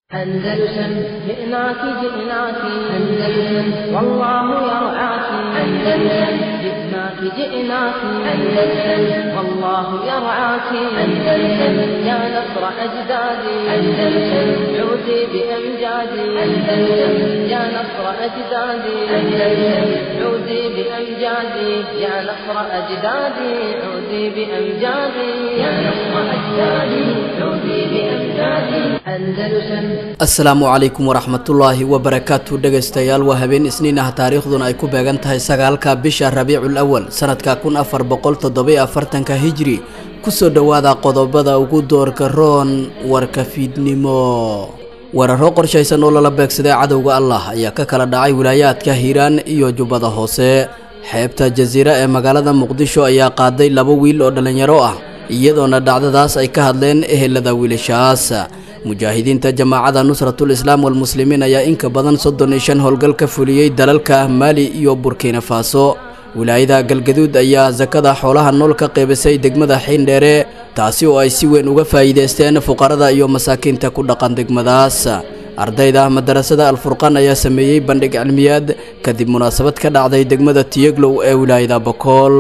أندلسن جئناك جئناك أندلسن والله يرعاك أندلسن جئناك جئناك أندلسن والله يرعاك أندلسن يا نصر أجدادي أندلسن عودي بأمجادي أندلسن يا نصر أجدادي أندلسن عودي بأمجادي يا نصر أجدادي عودي بأمجادي يا نصر أجدادي عودي بأمجادي أندلسن asalaamu calaykum waraxmatullaahi wabarakaatu dhegaystayaal waa habeen isniin ah taariikhduna ay ku beegan tahay 9-ka bisha Rabiicul Awwal sanadka 1447 hijri kusoo dhawaada qodobada ugu doorka roon warka fiidnimo wararo qorshaysan oo la beegsaday cadawga Allah ayaa ka kala dhacay wilaayadka Hiiraan iyo Jubbada Hoose xeebta Jaziira ee magaalada Muqdisho ayaa qaaday 2 wiil oo dhalinyaro ah iyadoona dhacdadaas ay ka hadleen ehelada wiilashaas mujaahidiinta jamaacada nusratul islaam wal muslimiin ayaa in ka badan 35 howlgal ka fuliyay dalalka Mali iyo Burkina Faso wilaayada Galgaduud ayaa zakada xoolaha nool ka qaybisay degmada Xiindheere taasi oo ay si weyn uga faa'iideysteen fuqarada iyo masaakiinta ku dhaqan degmadaas ardayda madrasada Al-Furqaan ayaa sameeyay bandhig cilmiyaad kadib munaasabad ka dhacday degmada Tiyaglow ee wilaayada Bakool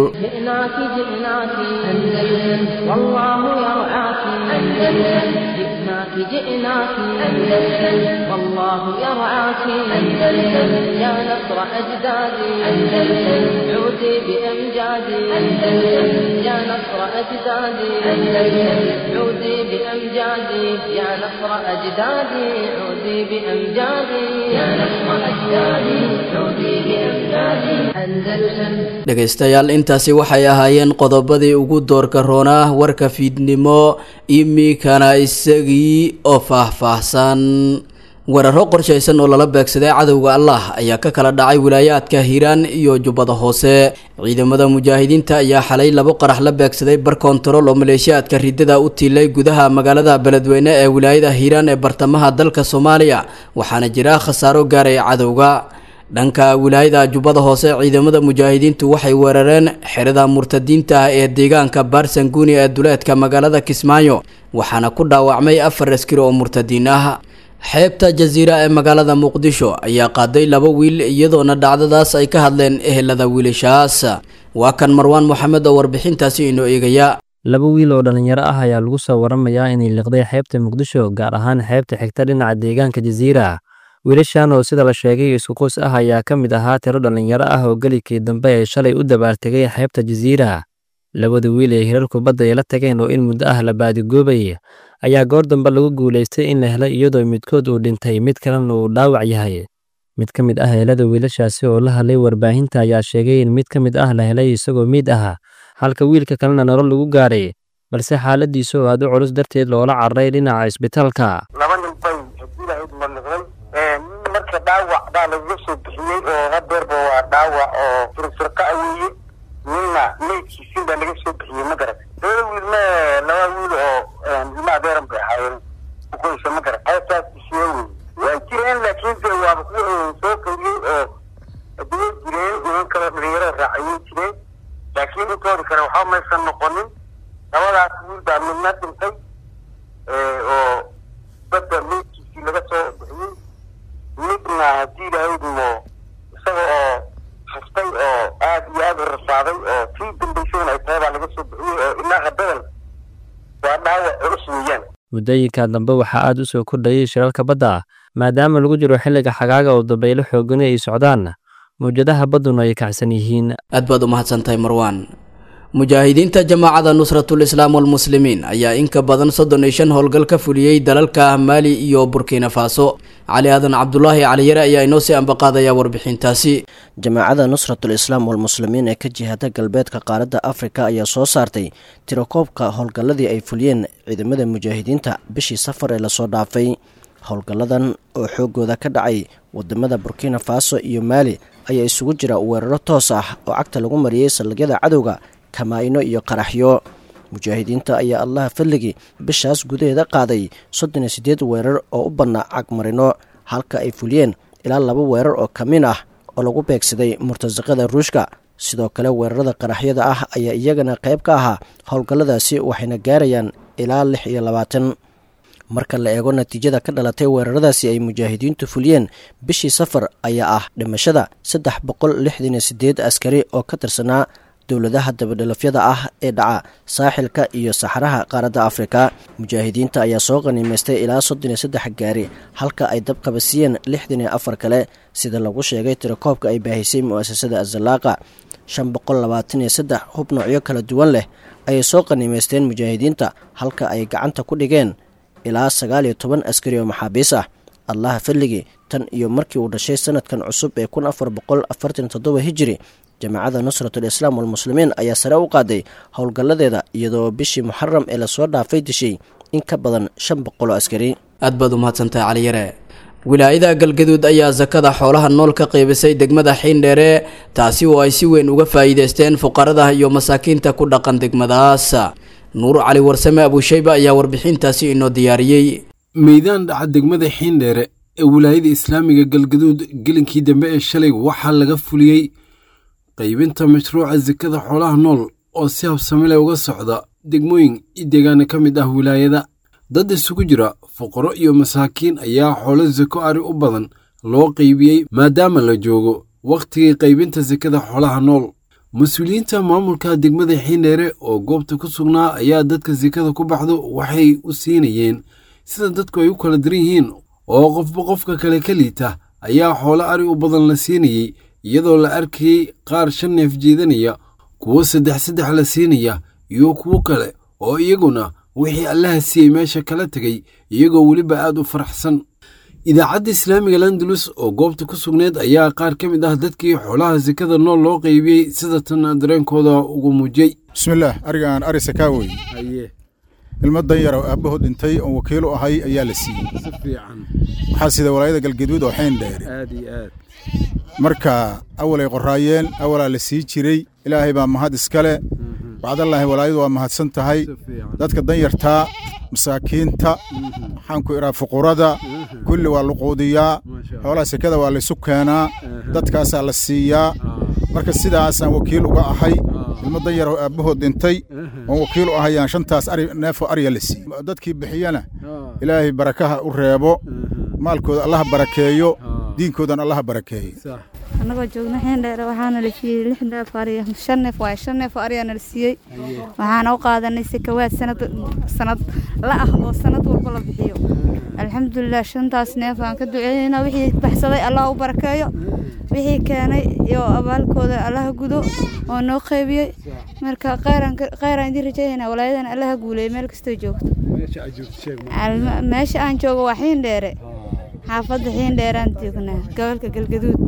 جئناك أندلسن والله يرعاك أندلسن يا نصر أجدادي أندلسن عودي بأمجادي أندلسن يا نصر أجدادي أندلسن عودي بأمجادي يا نصر أجدادي عودي بأمجادي يا نصر أجدادي عودي بأمجادي أندلسن dhagaystayaal intaasi waxay ahaayeen qodobadii ugu doorka roonaa warka fiidnimo imikana isagii oo faahfaahsan wararo qorshaysan oo lala beegsaday cadawga Allah ayaa ka kala dhacay wilaayadka Hiiraan iyo Jubbada Hoose ciidamada mujaahidiinta ayaa xalay 2 qarax la beegsaday bar kontarool oo maleeshiyaadka ridada u tiilay gudaha magaalada Beledweyne ee wilaayada Hiiraan ee bartamaha dalka Soomaaliya waxaana jira khasaaro gaaray cadawga dhanka wilaayada Jubbada Hoose ciidamada mujaahidiintu waxay weerareen xirada murtadiinta ee deegaanka Baarsanguuni ee duleedka magaalada Kismaayo waxaana ku dhaawacmay 4 askari oo murtadiin ah xeebta Jaziira ee magaalada Muqdisho ayaa qaaday 2 wiil iyadoona dhacdadaas ay ka hadleen ehelada wiilashaas waa kan Marwaan Maxamed oo warbixintaasi inoo eegaya 2 wiil oo dhalinyaro ah ayaa lagu soo waramayaa inay liqday xeebta Muqdisho gaar ahaan xeebta xigta dhinaca deegaanka Jaziira wiilashan oo sida la sheegay isku qoys ah ayaa ka mid ahaa tiro dhalinyaro ah oo galikii dambe ay shalay u dabaartagay xeebta Jaziira labada wiil ee hirarku badda ay la tageen oo in muddo ah la baadigoobay ayaa goor dambe lagu guuleystay in la helay iyadoo midkood uu dhintay mid kalena uu dhaawac yahay mid ka mid ah eelada wiilashaasi oo la hadlay warbaahinta ayaa sheegay in mid ka mid ah la helay isagoo mid ah halka wiilka kalena nolol lagu gaaray balse xaaladiisu aad u culus darteed loola cararay dhinaca isbitaalka marka dhaawac baa laga soo bixiyay oo hadeerba waa dhaawac oo firfirqa aweeye nina meydkiisii baa laga soo bixiyay ma garat laba wiil oo ilma adeeran bay ahaayeen ukoysa ma garat haystaas bishiyey way jireen laakiin de waaba kuwa soo kordhiyey oo aduway jireen niman kale dhalinyaro raacayay jireen laakiin intooda kale waxaa maysan noqonin labadaas wiil baa midna dhintay oo badda meydkiisii laga soo bixiyey midna haddii lahaydmo isaga oo haftay oo aad iyo aad u rasaaday oo tii dambaysayna ay tahay baa laga soo bixiyey oo ilaa haddadan waa dhaawac culus weeyaan muddooyinka dambe waxaa aad u soo kordhayay shirarka badda maadaama lagu jiro xilliga xagaaga oo dabaylo xooggan ay socdaan mawjadaha badduna ay kacsan yihiin aad baad u mahadsantahay Marwaan mujaahidiinta jamaacada nusratul islaam wal muslimiin ayaa in ka badan 35 howlgal ka fuliyay dalalka Mali iyo Burkina Faso cali aadan Cabdullaahi cali yara ayaa inoo sii ambaqaadaya warbixintaasi jamaacada nusratul islaam wal muslimiin ee ka jihada galbeedka qaaradda Afrika ayaa soo saartay tirakoobka howlgaladii ay fuliyeen ciidamada mujaahidiinta bishii safar ee la soo dhaafay howlgaladan oo xoogooda ka dhacay wadamada Burkina Faso iyo Mali ayaa isugu jira weeraro toos ah oo cagta lagu mariyay salagyada cadowga kamaayno iyo qaraxyo mujaahidiinta ayaa Allah fadligi bishaas gudaheeda qaaday 38 weerar oo u badnaa cagmarino halka ay fuliyeen ilaa 2 weerar oo kamin ah oo lagu beegsaday murtasaqada Ruushka sidoo kale weerarada qaraxyada ah ayaa iyagana qayb ka ahaa howlgalladaasi waxayna gaarayaan ilaa 26 marka la eego natiijada ka dhalatay weeraradaasi ay mujaahidiintu fuliyeen bishii safar ayaa ah dhimashada 368 askari oo ka tirsanaa dowladaha dabadhalafyada ah ee dhaca saaxilka iyo saxaraha qaaradda Afrika. Mujaahidiinta ayaa soo qaniimaystay ilaa 33 gaari halka ay dab qabasiyeen 64 kale sida lagu sheegay tirakoobka ay baahisay mu'asasada Az-Zalaaqa. 523 hub noocyo kala duwan leh ayay soo qaniimaysteen mujaahidiinta halka ay gacanta ku dhigeen ilaa 19 askari oo maxaabiis ah. Allah fadligii tan iyo markii uu dhashay sanadkan cusub ee 1447 hijri, jamaacada Nusratul Islaam wal Muslimiin ayaa sare u qaaday howlgalladeeda iyadoo bishii Muharram ee la soo dhaafay dishay in ka badan 500 askari. aad baad u mahadsantahay Cali Yare. wilaayada Galgaduud ayaa zakada xoolaha nool ka qaybisay degmada Xiindheere, taasi oo ay si weyn uga faa'iideysteen fuqarada iyo masaakiinta ku dhaqan degmadaas. Nuur Cali Warsame Abu Shayba ayaa warbixintaasi inoo diyaariyay. meydaan dhaca degmada Xiindheere ee wilaayada Islaamiga Galgaduud gelinkii dambe ee shalay waxaa laga fuliyay qaybinta mashruuca zakada xoolaha nool oo si habsami leh uga socda degmooyin iyo deegaano ka mid ah wilaayada. dad isugu jira fuqaro iyo masaakiin ayaa xoolo zako ari u badan loo qaybiyey maadaama la joogo waqtigii qaybinta zakada xoolaha nool. mas-uuliyiinta maamulka degmada Xiindheere oo goobta ku sugnaa ayaa dadka zakada ku baxdo waxay u siinayeen sida dadku ay u kala diran yihiin oo qofba qofka kale ka liita ayaa xoolo ari u badan la siinayey, iyadoo la arkayay qaar 5 neef jeedanaya, kuwo 3 la siinaya iyo kuwo kale oo iyaguna wixii Allaha siiyey meesha kala tagay iyagoo weliba aad u faraxsan. idaacadda Islaamiga Landulus oo goobta ku sugneed ayaa qaar ka mid ah dadkii xoolaha zakada nool loo qaybiyey sida tan dareenkooda ugu muujiyay. bismillaah, arigaan ari sakaawi ilmadan yar oo aabahood dhintay oo wakiil u ahay ayaa la siiyey. si fiican waxaa sida walaayada Galgaduud oo Xiindheere aad iyo aad marka awalay qoraayeen awalaa la sii jiray. ilaahay baa mahad iskale. bacdallaahi walaayadu waa mahadsan tahay. dadka danyartaa masaakiinta waxaan ku iraa fuqurada kulli waa luquudiyaa, xoolaha sakada waa la isu keenaa, dadkaasaa la siiyaa. marka sidaasaan wakiil uga ahay. ilmo danyar oo aabahood dhintay oo wakiil u ahayaan 5 ari neef oo ariya la siiyey. dadkii bixiyana ilaahay barakaha u reebo, maalkooda Allah barakeeyo, diinkoodan Allah barakeeyo. anagoo joogna Xiindheere waxaana la siiyey 6 neef ariya, 5 neef waa 5 neef ariya la siiyey. waxaana u qaadanay sakawaad sanad la ah oo sanad walba la bixiyo. alxamdulillah 5taas neef aan ka duceeynaa wixii baxsaday Allah u barakeeyo, wixii keenay iyo abaalkooda Allah gudo oo noo qaybiyay. marka qeyran idin rajaynaa walaayadana Allah guuleeyo meel kasta joogto. meesha aan joogo waa Xiindheere, xaafadda Xiindheere aan joognaa gobolka Galgaduud.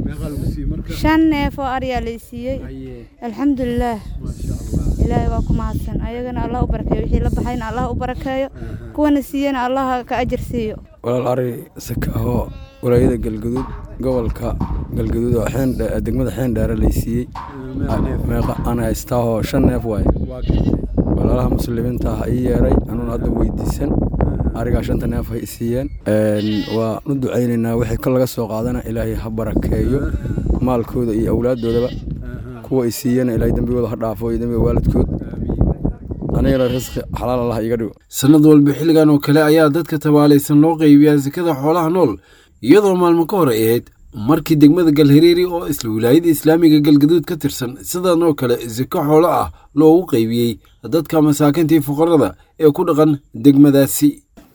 5 neef oo ariya la siiyey. alxamdulillah, ilaahay waa ku mahadsan. ayagana Allah u barakeeyo, wixii la baxayna Allah u barakeeyo, kuwana siiyana Allah ka ajir siiyo. walaal ari sakaaho walaayada Galgaduud gobolka Galgaduud oo degmada Xiindheere la siiyey. meeqa aan haystaa 5 neef waay. walaalaha muslimiinta ah ay yeeray anuu hadda weydiisan ariga 5 neef ay siiyeen. waa u duceynaynaa wixii ka laga soo qaadana ilaahay ha barakeeyo maalkooda iyo awlaaddoodaba. kuwa ay siiyeen ilaahay dambigooda ha dhaafo iyo dambiga waalidkood. anigana risqi xalaal Allah iga dhigo. sanad walba xilligan oo kale ayaa dadka tabaalaysan loo qaybiyaa zakada xoolaha nool, iyadoo maalmo ka hor ay ahayd markii degmada Galhareeri oo isla wilaayada Islaamiga Galgaduud ka tirsan sidan oo kale zako xoolo ah loogu qaybiyey dadka masaakiinta iyo fuqarada ee ku dhaqan degmadaasi.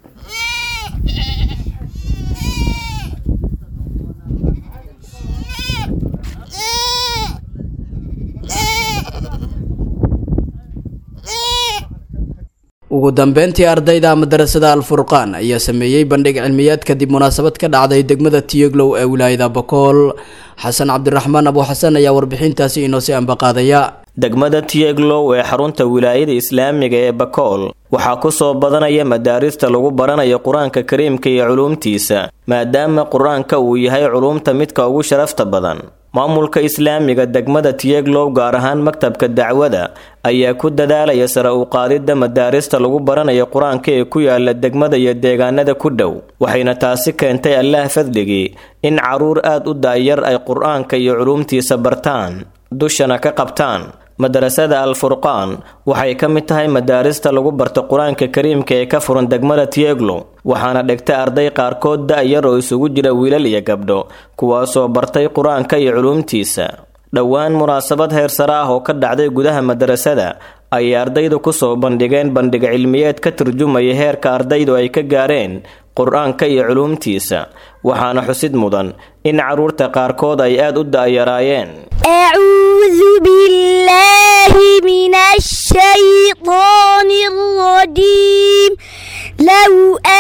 ugu dambeyntii ardayda madrasada Al-Furqaan ayaa sameeyay bandhig cilmiyeed kadib munaasabad ka dhacday degmada Tiyaglow ee wilaayada Bakool. Xasan Cabdiraxmaan Abu Xasan ayaa warbixintaasi inoo sii ambaqaadaya. degmada Tiyaglow ee xarunta wilaayada Islaamiga ee Bakool waxaa ku soo badanaya madaarista lagu baranayo Quraanka Kariimka iyo culuumtiisa, maadaama Quraanka uu yahay culuumta midka ugu sharafta badan. maamulka Islaamiga degmada Tiyaglow gaar ahaan maktabka dacwada ayaa ku dadaalaya sare u qaadida madaarista lagu baranayo Quraanka ee ku yaala degmada iyo deegaanada ku dhow, waxayna taasi keentay Allah fadligii in caruur aad u daayar ay Quraanka iyo culuumtiisa bartaan, dushana ka qabtaan. madarasada Al-Furqaan waxay ka mid tahay madaarista lagu barto Quraanka Kariimka ee ka furan degmada Tieglo waxaana dhigtay arday qaarkood da'yar oo isugu jira wiilal iyo gabdho kuwaas oo bartay Quraanka iyo culuumtiisa dhawaan munaasabad heer sare ah oo ka dhacday gudaha madarasada ay ardaydu ku soo bandhigeen bandhig cilmiyeed ka turjumaya heerka ardaydu ay ka gaareen Quraanka iyo culuumtiisa waxaana xusid mudan in caruurta qaarkood ay aad u da'yaraayeen أعوذ بالله من الشيطان الرجيم لو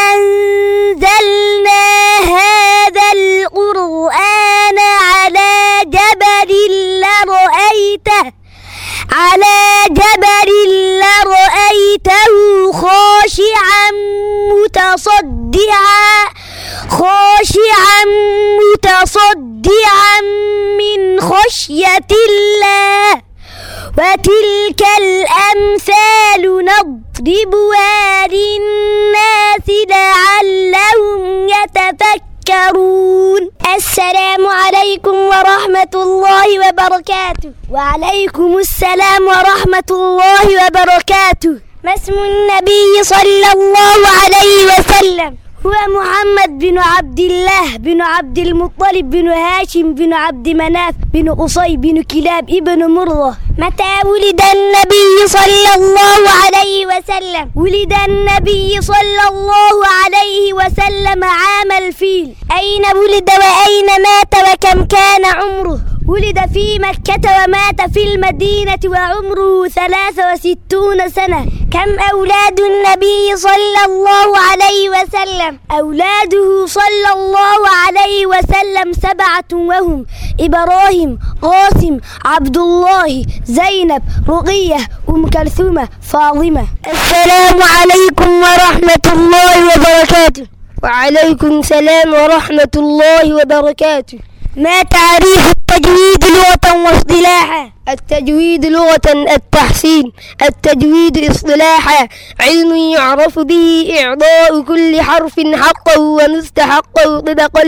أنزلنا هذا القرآن على جبل لرأيته خاشعا متصدعا من خشية الله وتلك الأمثال نضربها للناس لعلهم يتفكرون السلام عليكم ورحمة الله وبركاته وعليكم السلام ورحمة الله وبركاته ما اسم النبي صلى الله عليه وسلم هو محمد بن عبد الله بن عبد المطلب بن هاشم بن عبد مناف بن قصي بن كلاب ابن مرة متى ولد النبي صلى الله عليه وسلم ولد النبي صلى الله عليه وسلم عام الفيل أين ولد وأين مات وكم كان عمره ولد في مكة ومات في المدينة وعمره 63 سنة كم أولاد النبي صلى الله عليه وسلم أولاده صلى الله عليه وسلم 7 وهم إبراهيم قاسم عبد الله زينب رقية كلثوم فاطمة السلام عليكم ورحمة الله وبركاته وعليكم السلام ورحمة الله وبركاته ما تعريف التجويد لغة واصطلاحا التجويد لغة التحسين التجويد اصطلاحا علم يعرف به إعطاء كل حرف حقه ومستحقه طبقا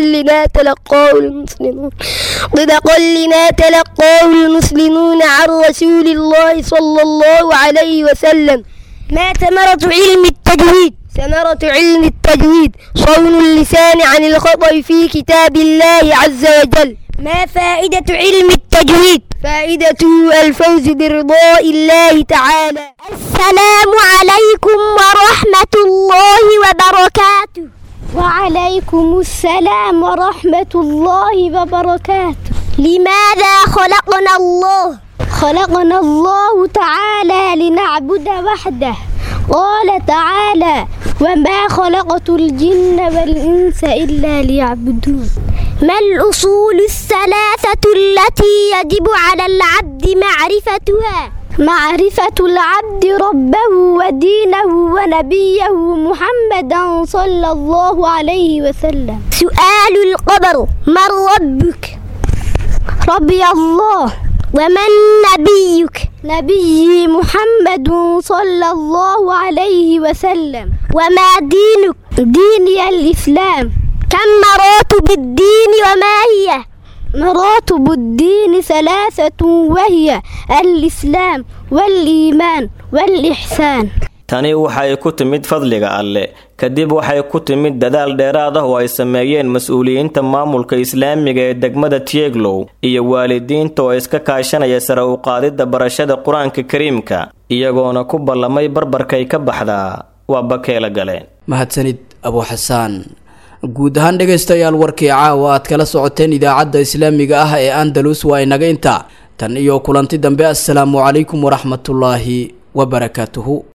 لما تلقاه المسلمون عن رسول الله صلى الله عليه وسلم ما ثمرة علم التجويد ثمرة علم التجويد صون اللسان عن الخطأ في كتاب الله عز وجل ما فائدة علم التجويد فائدته الفوز برضاء الله تعالى السلام عليكم ورحمة الله وبركاته وعليكم السلام ورحمة الله وبركاته لماذا خلقنا الله خلقنا الله تعالى لنعبد وحده قال تعالى وما خلقت الجن والإنس إلا ليعبدون ما الأصول الثلاثة التي يجب على العبد معرفتها معرفة العبد ربه ودينه ونبيه محمدا صلى الله عليه وسلم سؤال القبر من ربك ربي الله ومن نبيك نبي محمد صلى الله عليه وسلم وما دينك ديني الإسلام كم مراتب الدين وما هي مراتب الدين 3 وهي الإسلام والإيمان والإحسان tani waxay ku timid fadliga alle kadib waxay ku timid dadaal dheeraad ah oo ay sameeyeen mas'uuliyiinta maamulka islaamiga ee degmada Tieglo iyo waalidiinta oo iska kaashanaya sare u qaadida barashada Quraanka Kariimka iyagoona ku ballamay barbarkay ka baxda waa bakeela galeen mahadsanid Abu Xasaan guud ahaan dhageystayaal warkii caawa aad kala socoteen idaacadda islaamiga ah ee Andalus waa inaga inta tan iyo kulanti dambe assalaamu calaykum waraxmatullaahi wa barakaatuhu